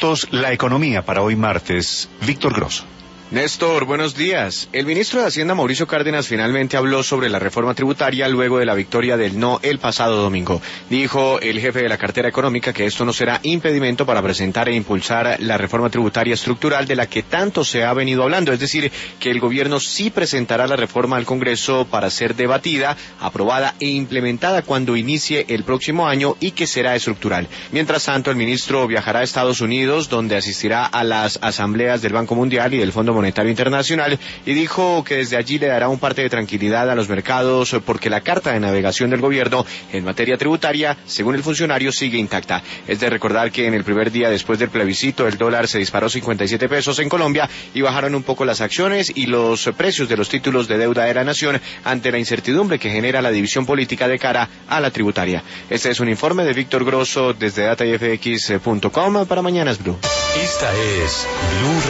minutos, la economía para hoy martes. Víctor Grosso. Néstor, buenos días. El ministro de Hacienda, Mauricio Cárdenas, finalmente habló sobre la reforma tributaria luego de la victoria del no el pasado domingo. Dijo el jefe de la cartera económica que esto no será impedimento para presentar e impulsar la reforma tributaria estructural de la que tanto se ha venido hablando, es decir, que el gobierno sí presentará la reforma al Congreso para ser debatida, aprobada e implementada cuando inicie el próximo año y que será estructural. Mientras tanto, el ministro viajará a Estados Unidos, donde asistirá a las asambleas del Banco Mundial y del Fondo Monetario Internacional, y dijo que desde allí le dará un parte de tranquilidad a los mercados porque la carta de navegación del gobierno en materia tributaria, según el funcionario, sigue intacta. Es de recordar que en el primer día después del plebiscito el dólar se disparó 57 pesos en Colombia y bajaron un poco las acciones y los precios de los títulos de deuda de la nación ante la incertidumbre que genera la división política de cara a la tributaria. Este es un informe de Víctor Grosso desde datafx.com para Mañanas Blue. Esta es Blue